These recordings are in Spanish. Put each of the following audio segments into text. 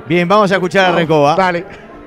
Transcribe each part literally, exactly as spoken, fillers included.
Bien, vamos a escuchar a Recoba. Dale.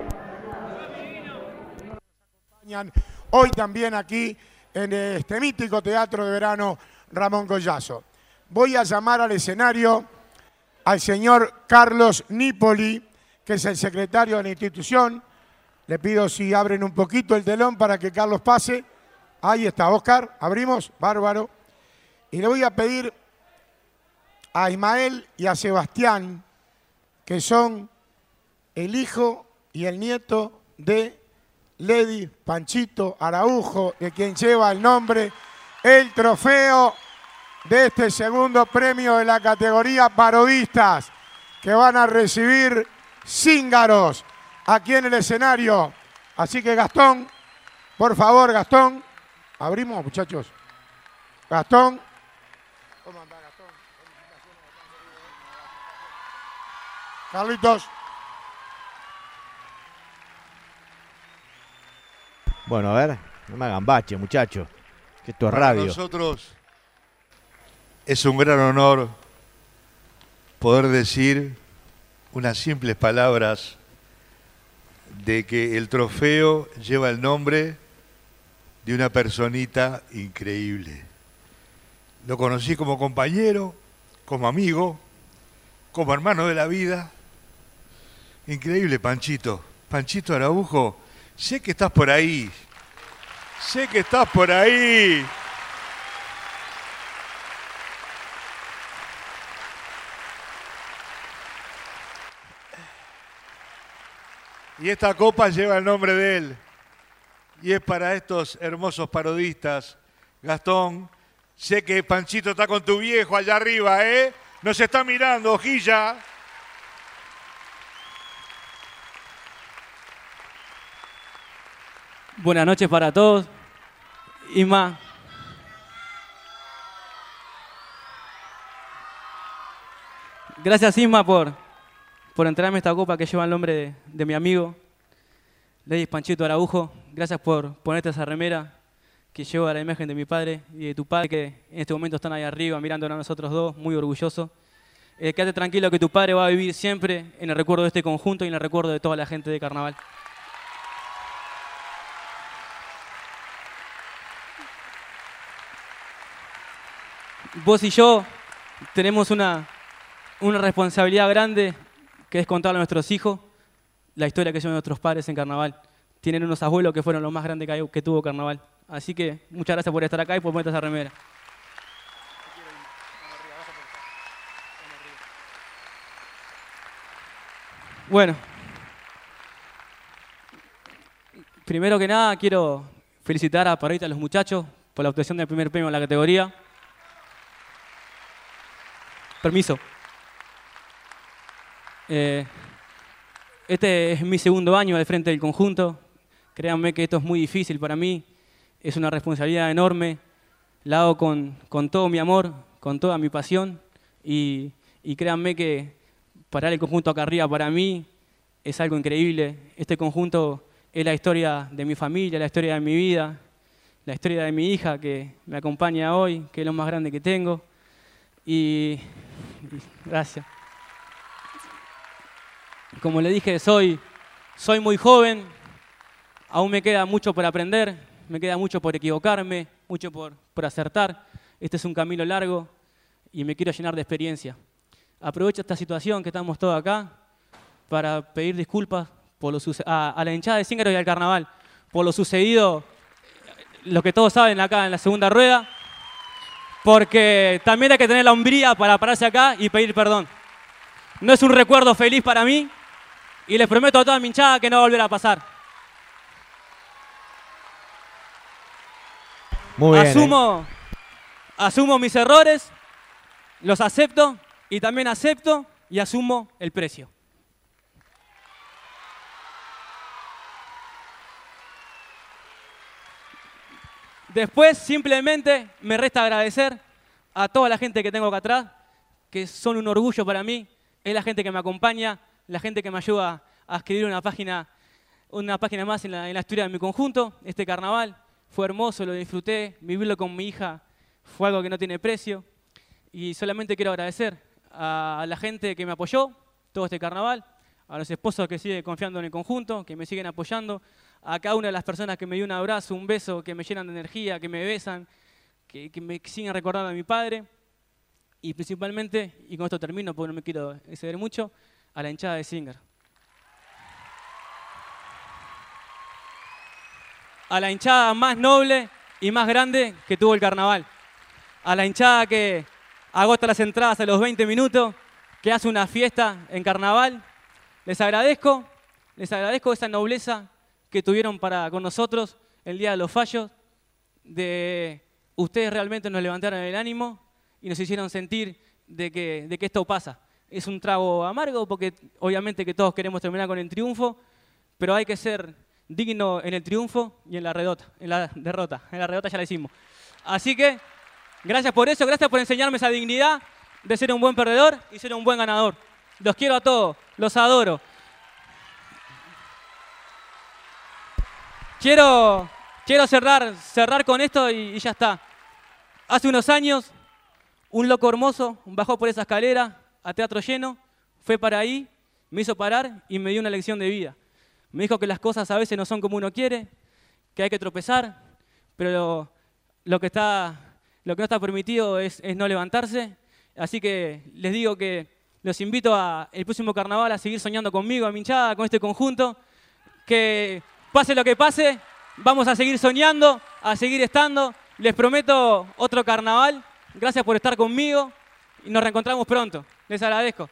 Hoy también aquí en este mítico Teatro de Verano Ramón Collazo. Voy a llamar al escenario al señor Carlos Nípoli, que es el secretario de la institución. Le pido si abren un poquito el telón para que Carlos pase. Ahí está, Oscar. Abrimos, bárbaro. Y le voy a pedir a Ismael y a Sebastián, que son el hijo y el nieto de Lady Panchito Araujo, de quien lleva el nombre, el trofeo de este segundo premio de la categoría parodistas, que van a recibir cíngaros aquí en el escenario. Así que Gastón, por favor, Gastón. Abrimos, muchachos. Gastón. ¿Cómo anda, Gastón? Carlitos. Bueno, a ver, no me hagan bache, muchachos, que esto es Para radio. nosotros es un gran honor poder decir unas simples palabras de que el trofeo lleva el nombre de una personita increíble. Lo conocí como compañero, como amigo, como hermano de la vida. Increíble, Panchito. Panchito Araujo, sé que estás por ahí. Sé que estás por ahí. Y esta copa lleva el nombre de él. Y es para estos hermosos parodistas. Gastón, sé que Panchito está con tu viejo allá arriba, ¿eh? Nos está mirando, hojilla. Buenas noches para todos. Isma. Gracias, Isma, por, por entregarme esta copa que lleva el nombre de, de mi amigo, Lady Panchito Araujo. Gracias por ponerte esa remera que lleva la imagen de mi padre y de tu padre, que en este momento están ahí arriba mirándonos a nosotros dos, muy orgullosos. Eh, quédate tranquilo que tu padre va a vivir siempre en el recuerdo de este conjunto y en el recuerdo de toda la gente de Carnaval. Vos y yo tenemos una, una responsabilidad grande, que es contarle a nuestros hijos la historia que llevan nuestros padres en Carnaval. Tienen unos abuelos que fueron los más grandes que, hay, que tuvo Carnaval. Así que muchas gracias por estar acá y por ponerte esa remera. Bueno, primero que nada quiero felicitar a Parrita y a los muchachos por la obtención del primer premio en la categoría. Permiso. Eh, este es mi segundo año al frente del conjunto. Créanme que esto es muy difícil para mí. Es una responsabilidad enorme. La hago con, con todo mi amor, con toda mi pasión. Y, y créanme que parar el conjunto acá arriba para mí es algo increíble. Este conjunto es la historia de mi familia, la historia de mi vida, la historia de mi hija que me acompaña hoy, que es lo más grande que tengo. Y gracias. Como le dije, soy, soy muy joven, aún me queda mucho por aprender, me queda mucho por equivocarme, mucho por, por acertar. Este es un camino largo y me quiero llenar de experiencia. Aprovecho esta situación que estamos todos acá para pedir disculpas por lo a, a la hinchada de Cíngaros y al Carnaval por lo sucedido, lo que todos saben acá en la segunda rueda. Porque también hay que tener la hombría para pararse acá y pedir perdón. No es un recuerdo feliz para mí y les prometo a toda mi hinchada que no va a volver a pasar. Muy bien, asumo, eh. asumo mis errores, los acepto y también acepto y asumo el precio. Después, simplemente, me resta agradecer a toda la gente que tengo acá atrás, que son un orgullo para mí. Es la gente que me acompaña, la gente que me ayuda a escribir una página, una página más en la, en la historia de mi conjunto. Este carnaval fue hermoso, lo disfruté, vivirlo con mi hija fue algo que no tiene precio. Y solamente quiero agradecer a la gente que me apoyó todo este carnaval, a los esposos que siguen confiando en el conjunto, que me siguen apoyando, a cada una de las personas que me dio un abrazo, un beso, que me llenan de energía, que me besan, que, que me siguen recordando a mi padre, y principalmente, y con esto termino porque no me quiero exceder mucho, a la hinchada de Singer. A la hinchada más noble y más grande que tuvo el carnaval. A la hinchada que agota las entradas a los veinte minutos, que hace una fiesta en carnaval. Les agradezco, les agradezco esa nobleza que tuvieron para con nosotros el día de los fallos. De ustedes realmente nos levantaron el ánimo y nos hicieron sentir de que, de que esto pasa. Es un trago amargo porque obviamente que todos queremos terminar con el triunfo, pero hay que ser digno en el triunfo y en la derrota. En la derrota, en la derrota ya la hicimos. Así que gracias por eso, gracias por enseñarme esa dignidad de ser un buen perdedor y ser un buen ganador. Los quiero a todos, los adoro. Quiero, quiero cerrar, cerrar con esto y, y ya está. Hace unos años, un loco hermoso bajó por esa escalera a teatro lleno, fue para ahí, me hizo parar y me dio una lección de vida. Me dijo que las cosas a veces no son como uno quiere, que hay que tropezar, pero lo, lo, que, está, lo que no está permitido es, es no levantarse. Así que les digo que los invito a el próximo carnaval a seguir soñando conmigo, a mi hinchada, con este conjunto. Que pase lo que pase, vamos a seguir soñando, a seguir estando. Les prometo otro carnaval. Gracias por estar conmigo y nos reencontramos pronto. Les agradezco.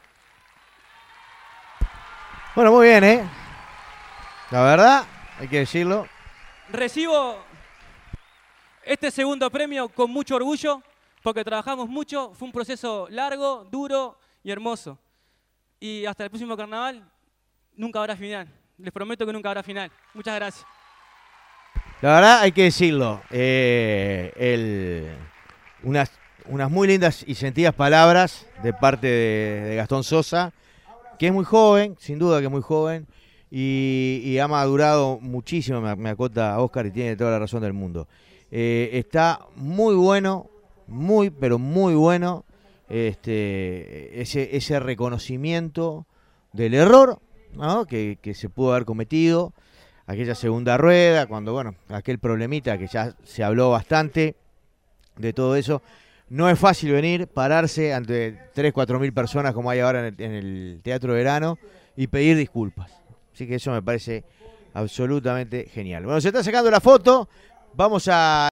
Bueno, muy bien, ¿eh? La verdad, hay que decirlo. Recibo este segundo premio con mucho orgullo porque trabajamos mucho. Fue un proceso largo, duro y hermoso. Y hasta el próximo carnaval nunca habrá final. Les prometo que nunca habrá final. Muchas gracias. La verdad, hay que decirlo. Eh, el, unas, unas muy lindas y sentidas palabras de parte de, de Gastón Sosa, que es muy joven, sin duda que es muy joven. Y, y ha madurado muchísimo, me, me acota Oscar y tiene toda la razón del mundo. Eh, está muy bueno, muy, pero muy bueno este, ese, ese reconocimiento del error, ¿no? que, que se pudo haber cometido, aquella segunda rueda, cuando, bueno, aquel problemita que ya se habló bastante de todo eso. No es fácil venir, pararse ante tres, cuatro mil personas como hay ahora en el, en el Teatro Verano y pedir disculpas. Así que eso me parece absolutamente genial. Bueno, se está sacando la foto. Vamos a...